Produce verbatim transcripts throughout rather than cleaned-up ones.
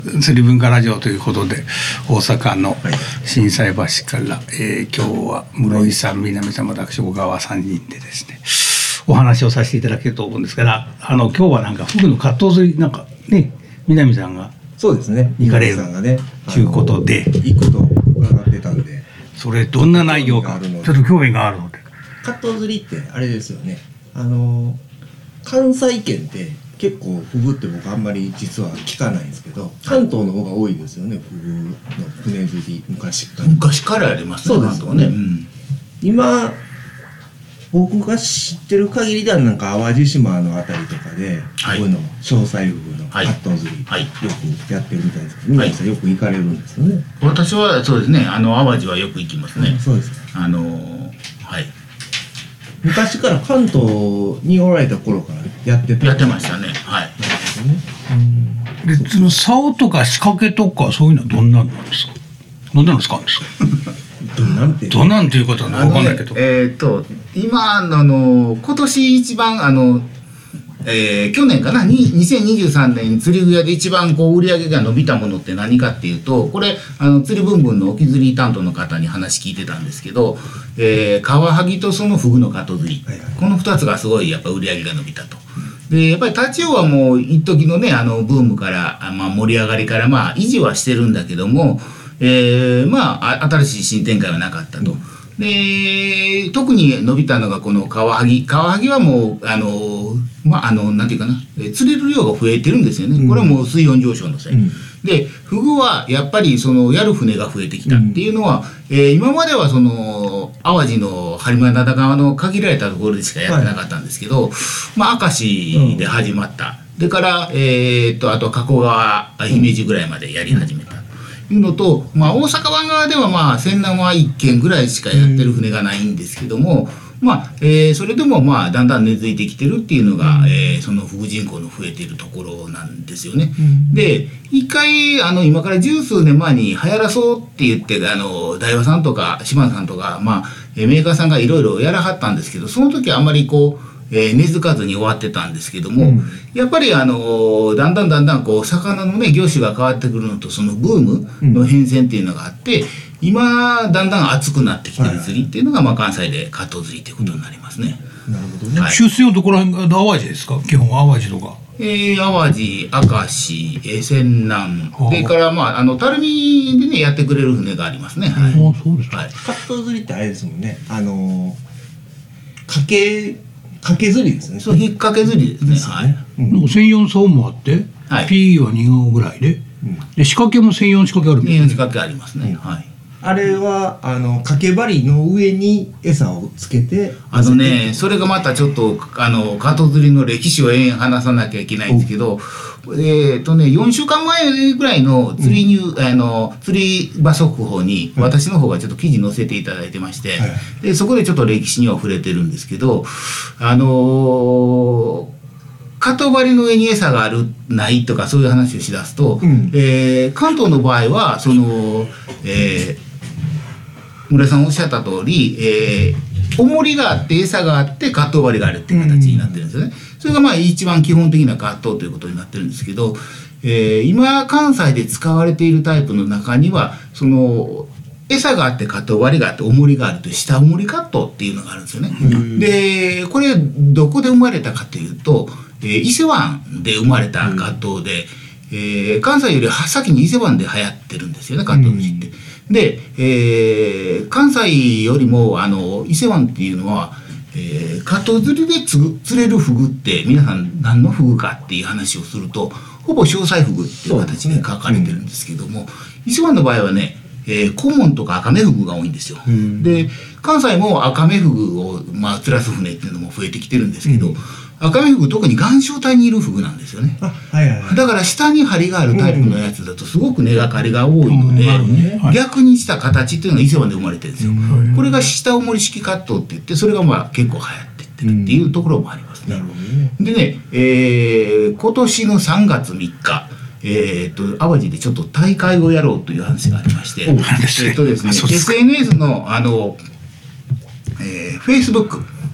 釣り文化ラジオということで大阪の心斎橋から、えー、今日は室井さん、南さん、私小川さんにんでですねお話をさせていただけると思うんですが、あの今日はなんかフグのカット釣りなんかね南さんがそうですね行かれるさんがねということで行くと伺ってたんで、 それどんな内容かちょっと興味があるので。 カット釣りってあれですよね、あの関西圏って結構フグって僕あんまり実は聞かないんですけど、関東の方が多いですよね、フグの船釣り昔から昔からありますね。 そうですよね、うん、今僕が知ってる限りではなんか淡路島のあたりとかで、はい、こういうの詳細フグのカット釣り、はい、よくやってるみたいですけど、皆さんよく行かれるんですよね。 私はそうですね、あの淡路はよく行きますね、うん、 そうです。 あのはい昔から関東におられた頃からやってたやってましたね。はい。 でその竿とか仕掛けとかそういうのはどんなんなんですか。どんなの使うんですか。 どんなんてどんなんていうことは分かんないけど。 えっと今あの今年一番あの、えー、去年かなににせんにじゅうさんねん釣り具屋で一番こう売り上げが伸びたものって何かっていうと、これあの釣りブンブンの沖釣り担当の方に話聞いてたんですけど、えー、カワハギとそのフグのカット釣り、はいはい、このふたつがすごいやっぱ売り上げが伸びたと。でやっぱりタチウオはもう一時のねあのブームから、まあ、盛り上がりからまあ維持はしてるんだけども、えー、まあ新しい新展開はなかったと。で特に伸びたのがこのカワハギ。カワハギはもうあのまああのなんていうかな、釣れる量が増えてるんですよね。これはもう水温上昇のせい、うん、でフグはやっぱりそのやる船が増えてきたっていうのは、うん、えー、今まではその淡路の播磨灘側の限られたところでしかやってなかったんですけど、はい、まあ明石で始まった、うん、でから、えー、っとあと加古川姫路ぐらいまでやり始めた、うんいうのと、まあ、大阪湾側ではまあ船南はいっけんぐらいしかやってる船がないんですけども、まあえー、それでもまあだんだん根付いてきてるっていうのが、うん、えー、そのフグ人口の増えているところなんですよね。うん、で一回あの今から十数年前に流行らそうって言ってあの大和さんとか島田さんとか、まあ、メーカーさんがいろいろやらはったんですけど、その時はあんまりこうえー、根付かずに終わってたんですけども、うん、やっぱりあのー、だんだんだんだんこう魚のね業種が変わってくるのとそのブームの変遷っていうのがあって、うん、今だんだん熱くなってきてる釣りっていうのが、まあ、関西でカット釣りっていうことになりますね。 うん、なるほどね。 はい、出水のところら辺が淡路ですか。基本は淡路とか、 えー、淡路、明石、えー、泉南それからまああの垂水でねやってくれる船がありますね。はい、 あそうですか。 はい、 カット釣りってあれですもんね、あのー、かけ掛け釣りですね。 そう、引っ掛け釣りですね。ですね、はい。 うん、専用竿もあって、はい、P はに号ぐらいで、うん、で仕掛けも専用仕掛けあるんですね。 仕掛けありますね。うん、はい。 あれはあの掛け針の上に餌をつけて、 あのね、それがまたちょっとあのカット釣りの歴史を延々話さなきゃいけないんですけど、えーとね、よんしゅうかんまえぐらいの釣りニュー、うん、あの釣り場速報に私の方がちょっと記事載せていただいてまして、はい、でそこでちょっと歴史には触れてるんですけど、あのー、カトバリの上に餌があるないとかそういう話をしだすと、うん、えー、関東の場合はその、えー村井さんおっしゃった通り、えー、重りがあって餌があってカット割りがあるっていう形になってるんですよね。それがまあ一番基本的なカットということになってるんですけど、えー、今関西で使われているタイプの中にはその餌があってカット割りがあって重りがあるという下重りカットっていうのがあるんですよね。でこれどこで生まれたかというと、えー、伊勢湾で生まれたカットで、えー、関西より先に伊勢湾で流行ってるんですよね、カット釣りって。で、えー、関西よりもあの伊勢湾っていうのは、えー、カット釣りでつ釣れるフグって皆さん何のフグかっていう話をするとほぼ詳細フグっていう形で書かれてるんですけども、伊勢湾の場合はね、えー、コモンとかアカメフグが多いんですよ。で関西もアカメフグを、まあ、釣らす船っていうのも増えてきてるんですけど、アカメフグ特に岩礁帯にいるフグなんですよね。あ、はいはいはい、だから下に針があるタイプのやつだとすごく根がかりが多いので、うんねはい、逆にした形っていうのが伊勢湾で生まれてるんですよ。うん、これが下重り式カットって言ってそれがまあ結構流行っていってるっていうところもありますね。うん、でね、えー、今年のさんがつみっかえー、と淡路でちょっと大会をやろうという話がありまして、えーとですね、エスエヌエス のあの、えー、Facebook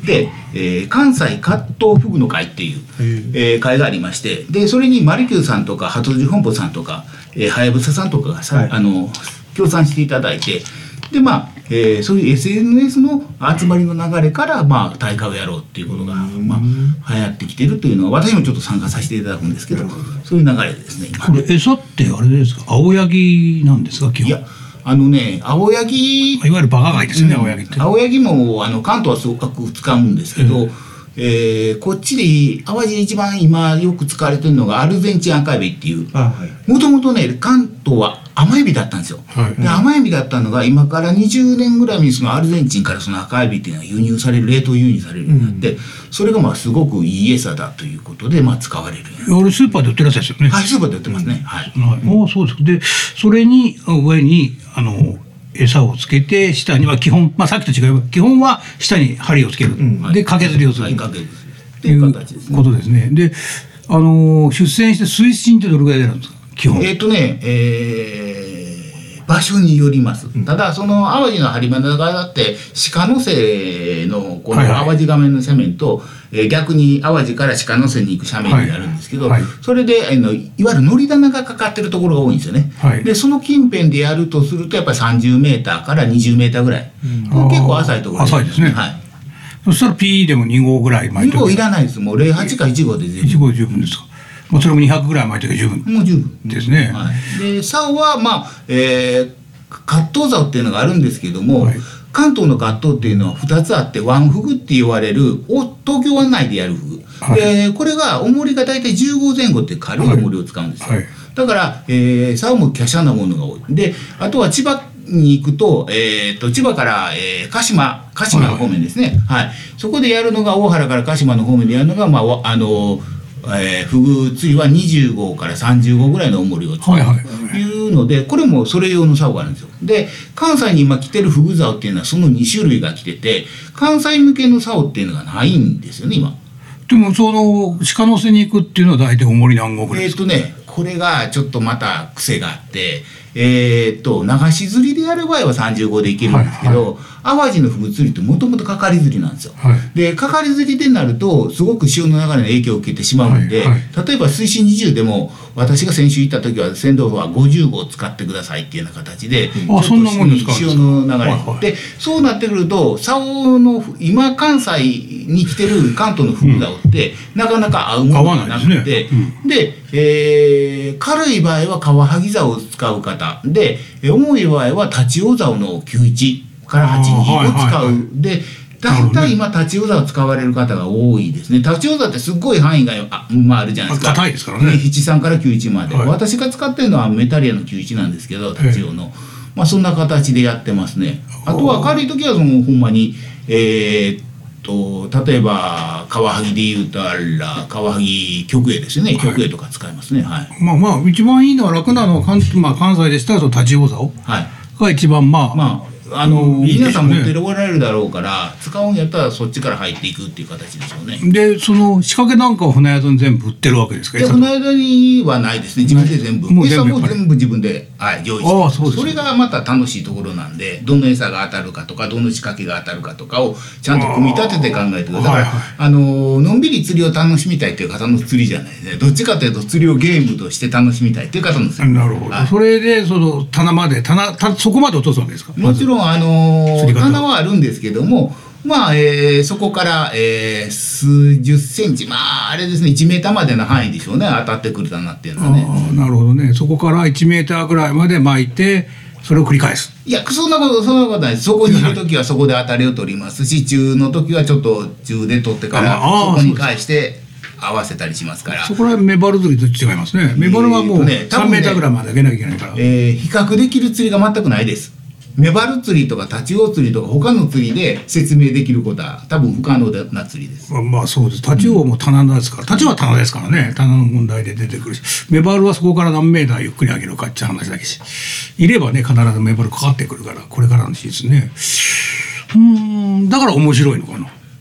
で、えー、関西葛藤フグの会っていう、えー、会がありまして、でそれにマリキューさんとか鳩筋本舗さんとかはやぶささんとかがさ、はい、あの協賛していただいて、でまあ、えー、そういう エスエヌエス の集まりの流れから、まあ、大会をやろうっていうことが、まあ、流行ってきてるというのは、私もちょっと参加させていただくんですけど、そういう流れですね。 これ餌ってあれですか、青柳なんですか基本。 いやあのね、青柳、 いわゆるバカ貝ですね、うん、青柳って。 青柳もあの関東はすごく使うんですけど、えーえー、こっちで淡路で一番今よく使われてるのがアルゼンチン赤エビっていう、もともとね関東は甘エビだったんですよ、はい、で甘エビだったのが今からにじゅうねんぐらいにそのアルゼンチンからその赤エビっていうのが輸入される、冷凍輸入されるようになって、うん、それがまあすごくいい餌だということでまあ使われる。 あれスーパーで売ってるやつですよね。 はい、スーパーで売ってますね、うん、はい、 はい、あ、そうです。でそれに上にあの餌をつけて、下には基本、まあ、さっきと違う、基本は下に針をつける、うん、で掛け釣りをする、はい、 掛け釣りっていうことですね。で、あのー、出船して水深ってどれぐらい出るんですか基本。 えっとね、えー、場所によります、うん、ただその淡路の播磨長だって鹿の瀬のこの淡路画面の斜面と、はいはい、えー、逆に淡路から鹿の瀬に行く斜面になるんですけど、はいはい、それであのいわゆる乗り棚がかかってるところが多いんですよね、はい、でその近辺でやるとするとやっぱりさんじゅうメーターからにじゅうメーターぐらい、うん、結構浅いところ浅いですね、はい、そしたら ピー でもに号ぐらい巻いてに号いらないです。もうゼロはちかいち号で全然いち号十分ですか。もうそれもにひゃくぐらい巻いて十分もう十分ですね、 はい、で竿はまあ、えー、葛藤竿っていうのがあるんですけども、はい、関東の葛藤っていうのはふたつあって、ワンフグって言われる東京湾内でやるフグ、はい、でこれが重りが大体じゅう号前後って軽い重りを使うんですよ、はいはい、だから、えー、竿も華奢なものが多い。であとは千葉に行くと、えー、と千葉から、えー、鹿島鹿島の方面ですね、はいはい、そこでやるのが大原から鹿島の方面でやるのが、まああのえー、フグ釣りはにじゅう号からさんじゅう号ぐらいの重りを使うというので、これもそれ用の竿があるんですよ。で関西に今来てるフグ竿っていうのはそのに種類が来てて、関西向けの竿っていうのがないんですよね今。 でもその鹿の瀬に行くっていうのは大体重り何号ぐらいですか。 えー、っとねこれがちょっとまた癖があって、えー、っと流し釣りでやる場合はさんじゅう号でいけるんですけど、はいはい、淡路のフグ釣りってもともとかかり釣りなんですよ、はい、でかかり釣りでなるとすごく潮の流れの影響を受けてしまうんで、はいはい、例えば水深にじゅうでも私が先週行った時は船頭はごじゅう号使ってくださいっていうような形で、 あ、そんなもんですか。 潮の流れ、はいはい、でそうなってくると竿の今関西に来てる関東のフグ竿って、うん、なかなか合うものがなくて、で、ねうんでえー、軽い場合はカワハギ竿を使う方で、重い場合はタチウオ竿のきゅうじゅういちからはちじゅうにを使う、はいはいはい、で大体今タチウオ竿を使われる方が多いですね。タチウオ竿ってすっごい範囲が あ,、まあ、あるじゃないですか。 硬いですからね。ななじゅうさんからきゅうじゅういちまで、はい、私が使ってるのはメタリアのきゅうじゅういちなんですけど、タチウオの、まあ、そんな形でやってますね。あとは軽い時はそのほんまにえー、っと例えばカワハギで言うとあらカワハギ曲芸ですよね、はい、曲芸とか使いますね、はい、 まあまあ一番いいのは楽なのは関、まあ、関西でしたらタチウオ竿が一番まあ、 まああの皆さん持っておられるだろうから使うんやったらそっちから入っていくっていう形でしょうね。 でその仕掛けなんかを船宿に全部売ってるわけですか。 船宿にはないですね。自分で全部餌も全部自分で、はい、用意して、ああ、そうです。それがまた楽しいところなんで、どの餌が当たるかとかどの仕掛けが当たるかとかをちゃんと組み立てて考えてください。だから、はいはい、あののんびり釣りを楽しみたいっていう方の釣りじゃないですね。どっちかというと釣りをゲームとして楽しみたいっていう方の釣り。 なるほど、はい、それでその棚まで棚たそこまで落とすわけですか。 もちろんあの棚はあるんですけども、まあえー、そこから、えー、数十センチ、まああれですね、いちメーターまでの範囲でしょうね、当たってくる棚っていうのはね。 あ、なるほどね。そこからいちメーターぐらいまで巻いてそれを繰り返す。 いや、そんなことそんなことないです。そこにいる時はそこで当たりを取りますし、中の時はちょっと中で取ってからそこに返して合わせたりしますから。 そこら辺メバル釣りと違いますね。メバルはもうさんメーターぐらいまで上げなきゃいけないから、 えー、比較できる釣りが全くないです。メバル釣りとかタチウオ釣りとか他の釣りで説明できることは多分不可能な釣りです。 まあ、まあそうです。タチウオも棚ですから、タチウオは棚ですからね、棚の問題で出てくるし、メバルはそこから何メーターゆっくり上げるかって話だけし、いればね必ずメバルかかってくるから、これからのシーズンね。うーん、だから面白いのかな。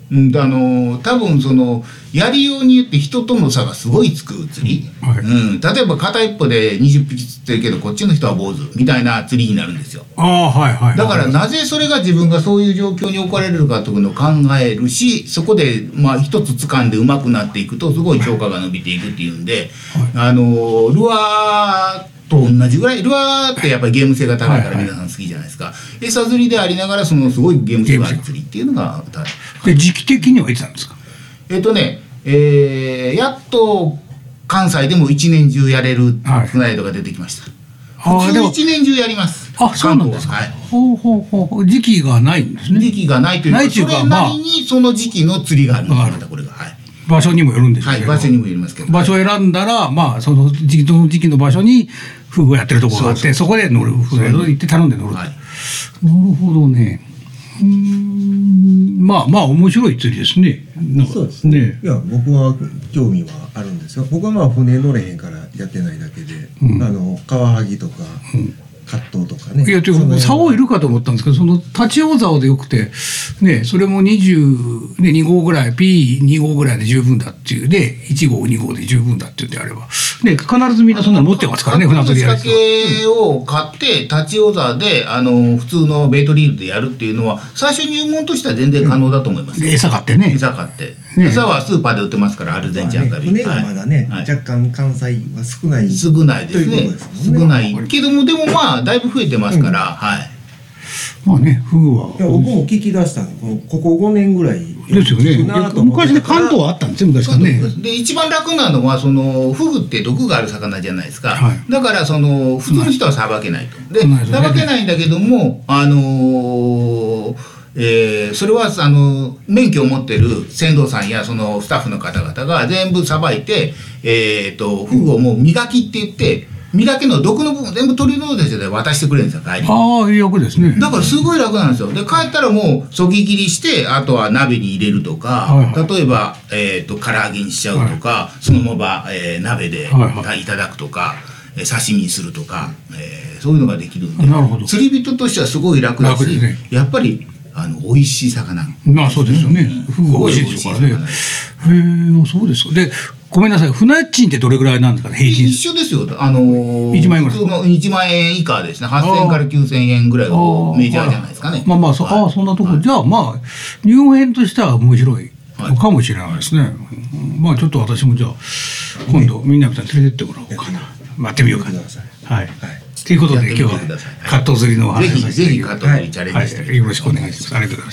うん、あの多分そのやりようによって人との差がすごいつく釣り、はい、うん、例えば片一方でにじゅっぴき釣ってるけどこっちの人は坊主みたいな釣りになるんですよ。 あ、はいはいはい、 だからなぜそれが自分がそういう状況に置かれるかというのを考えるし、そこでまあ一つ掴んで上手くなっていくとすごい超過が伸びていくっていうんで、はい、あのルアーと同じぐらい、ルアーってやっぱりゲーム性が高いから皆さん好きじゃないですか、はいはい、餌釣りでありながらそのすごいゲーム性がある釣りっていうのがで時期的にはいつなんですか？ えっとね、えー、やっと関西でも一年中やれる船宿が出てきました、はい、普通一年中やります。 あ、そうなんですか、はい、ほうほうほう、時期がないんですね。 時期がないというか、それなりにその時期の釣りがあるんです、またこれが、はい、 場所にもよるんですけど、 はい、場所にもよりますけど、 場所を選んだら、まあ、その時期の時期の場所にフグをやってるところがあって、そこで乗る、フグを行って頼んで乗ると、はい、なるほどね。うーん、まあまあ面白い釣りですね。 そうですね。いや、僕は興味はあるんですよ。僕はまあ船乗れへんからやってないだけで、うん、あのカワハギとか、うん、葛藤とかね。 いや、というか竿いるかと思ったんですけど、その立ち大竿でよくて、ね、それもにじゅうにごうぐらい、ピーにごうぐらいで十分だっていうで、いちごうにごうで十分だっていうんであれば、ね、必ずみんなそんなの持ってますからね、船釣りやる人は。 仕掛けを買って立ち大竿であの普通のベイトリールでやるっていうのは最初入門としては全然可能だと思います。 うん、餌買ってね。 餌買って、ね、餌はスーパーで売ってますから、アルゼンチンあたり、 ね、船がまだね、はい、若干関西は少ない少ないですね。少ないけども、でもまあだいぶ増えてますから、うん、はい。 まあね、フグは。 いや、僕も聞き出したの、ここごねんぐらいですよね。昔ね、関東はあったんですよ、昔からね。 で、一番楽なのは、そのフグって毒がある魚じゃないですか。はい、だから、その普通の人はさばけないと。で、さばけないんだけども、あのー、えー、それはあの免許を持ってる船頭さんやそのスタッフの方々が全部さばいて、えー、とフグをもう磨きって言って磨きの毒の部分全部取り除いて渡してくれるんですよ、帰りに。 ああ、いい役ですね。 だからすごい楽なんですよ。で、帰ったらもうそぎ切りしてあとは鍋に入れるとか、はいはい、例えば、えー、と唐揚げにしちゃうとか、はい、そのまま、えー、鍋で、はいはい、いただくとか、刺身にするとか、えー、そういうのができるんで、 なるほど、 釣り人としてはすごい楽だし、楽ですね、やっぱりあの美味しい魚。 まあそうですよね。フグ美味しいでしょうからね。へえ、そうですか。で、ごめんなさい。船賃ってどれぐらいなんですかね、平均。 一緒ですよ。あのー、 いちまん円ぐらい。 普通のいちまんえん以下ですね。はっせんえんからきゅうせんえんぐらいがメジャーじゃないですかね。 まあまあ、そ、はい、あそんなところ、はい、じゃあまあ入園としては面白いかもしれないですね。はい、まあちょっと私もじゃあ今度みんなみたいに連れてってもらおうかな。待ってみようかな。はい。はいということで今日はカット釣りのお話をさせていただきます。ぜひぜひカット釣りチャレンジして、はい、よろしくお願いします。ありがとうございます。